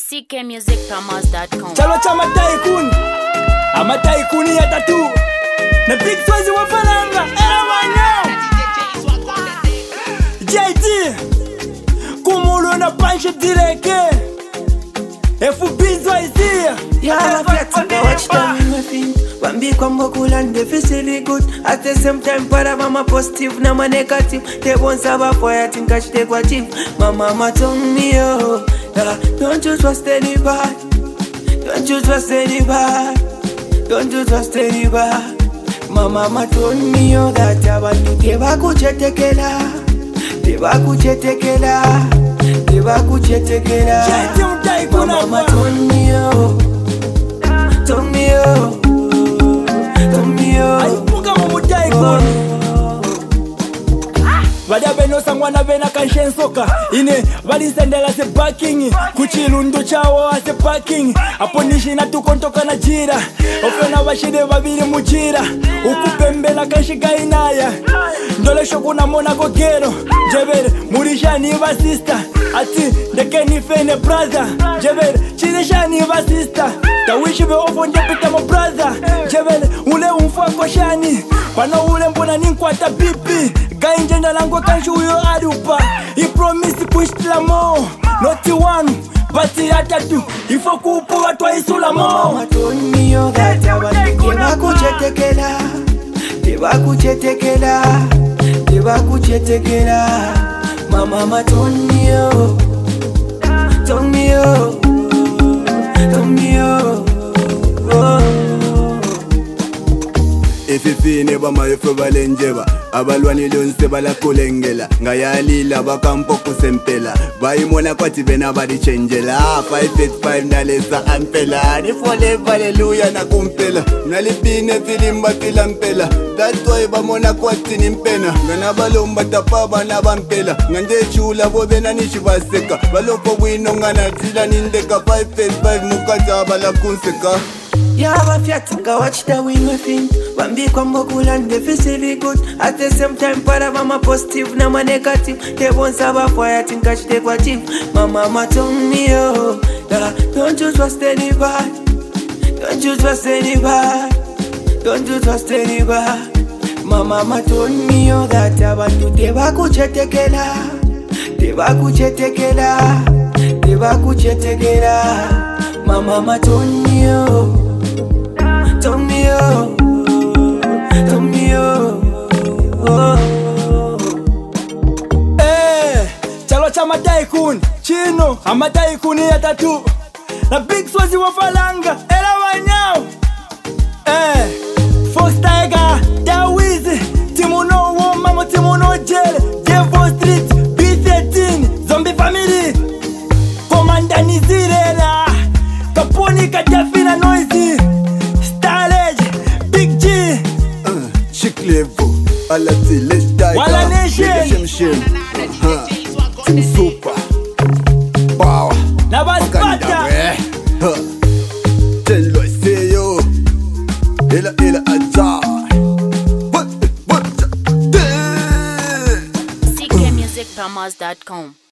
ckmusicpromos.com. Chalo cha mataikuni amataikuni ya tatu na big swazi wa falanga era wanyao JT kumulo na panche direke FB zwaizia Yeah, I watch them in my thing. Bambi kwa mbokula and they feel good. At the same time, para mama positive, na ma negative. They won't survive for I think I should take what if. My mama told me, oh, yeah, don't you trust anybody. Don't you trust anybody. Don't you trust anybody. My mama told me, oh, that I want to deva kuchetekela. Deva kuchetekela. Deva kuchetekela. JT mtaikuna My mama told me, oh. Told me, oh. Told me, oh. aipuka mumutaikuni Vada beno sangwana bena kanshensoka ine valisendela se parking kuchilundu chawo ase parking apo nishina tukontoka na jira ofena vashide vavili mujira ukupembela kanshika inaya ndolesho kuna mona kokero jebere murishani va sister ati ndekeni fene brother jebere chirishani va sister tawishive ofo ndepita mo brother jebere ule umfwa koshani pano ule mbona ninkwata bipi gainjenda lango kanshi uyo adupa I promise kushitila mo Not one but atatu Ifo kupu watu isula mo Mama told me oh that I want to deva kuchetekela Deva kuchetekela Deva kuchetekela My mama told me oh Told me oh Told me oh Efifine bamayefe balenjeba abalwani lonse balakulengela ngayalila bakampo kusempela bayimona kwathi bena balichenjela 585 nalesa ampela ni forever hallelujah nakumpela nalipine filimba filampela that's why bamona kwathi nimpena ngana balomba tapaba nabampela ngande chula bo bena nishibaseka balopho bwino ngana thila nindeka 585 mukaza balakunseka Yeah, I think I watch the win my thing. Bambi kwa mbokula and they feel good. At the same time, para mama positive, na ma negative. They won't survive for I think I should take what if. My mama told me, oh, yeah, don't you trust anybody. Don't you trust anybody. Don't you trust anybody. My mama told me, oh, that I want to deva kuchetekela. Deva kuchetekela. Deva kuchetekela. My mama told me, oh. Told me oh, told me oh. Chalo cha mataikuni chino amataikuni ya tatu na big swazi wa falanga era wanyao Fox Tiger Dawizi Timuno Womamo Timuno Jele Devil Street B13 Zombie Family Komanda Nizirela Kaponi Kajafina Noisy Big G Chick level alati let's die Wala Nation Team super power na Baspata Tell us say yo ila aja ckmusicpromos.com.